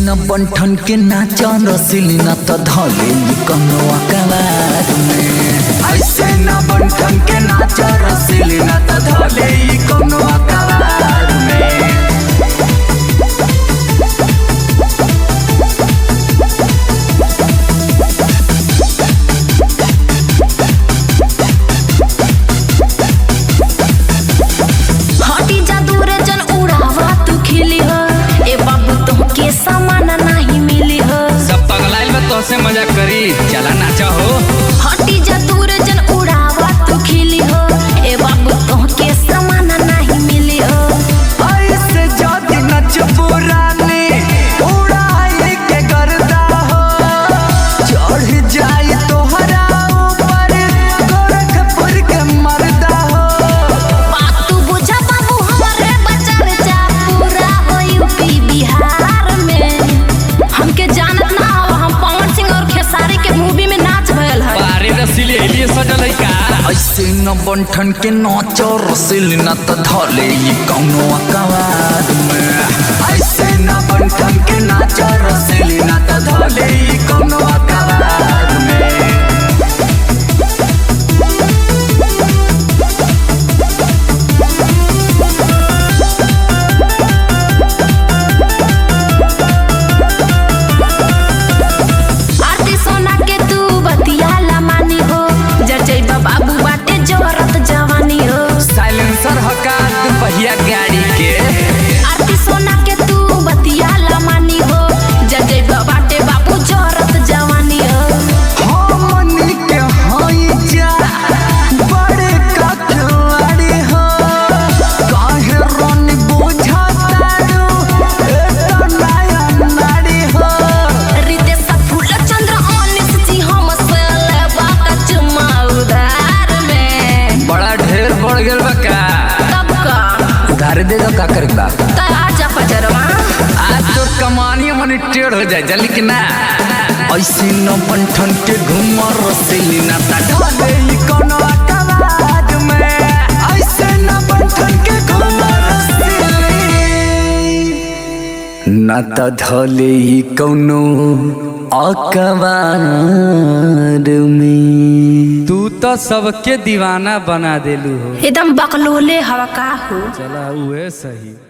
न बंठन के नाच रसिली न त धले कनो अकबार में। ऐसे न बंठन के नाच रसिली न त धले कनो अकबार में। से मजा करी चला नाचा हो। हटी जा दूर जन उड़ावा तू खिली हो। ए बाबू तो के समान नहीं मिली हो। ऐसे जाती नच पुरानी उड़ाई के गर्दा हो। चढ़ जाई तोहरा ऊपर गोरखपुर के मर्दा हो। बात तू बुझा बाबू हमारे बचर जा पूरा हो यूपी बिहार में। हमके जानत ना खेसारी के मूवी में नाच भयल है। बारे रसीली एलिए सजल है का। ऐसे न बंठन के नाच रसीली न त धले कौनो अकबार में। ऐसे न बंठन के नाच रसीली न त धले कौनो अकबार में। गाड़ी के आरती सोना के तू बतिया लमानी हो। जजै बाटे बाबू जोरत जवानी हो। हमनी के होई जा बड़े कखवाड़ी हो। काहे रन बुझातारू एतो नया नाड़ी हो। रितेश फूल चंद्र अनिस जी हम से लेबा का चुमा उधार में। बड़ा ढेर बढ़ गेल बा का। उधार दे दो का करे बा। आजा पजरवा आज तो कमानी मनी टेढ़ हो जाए जल्दी कि ना। ऐसे न बंठन के घुमर रसीली न त धले कोनो अकबार में। ऐसे न बंठन के घुमर रसीली न त धले कोनो अकबार में। तू तो सबके दीवाना बना देलू हो। एकदम बकलोले हवा का हो। चला उहे सही।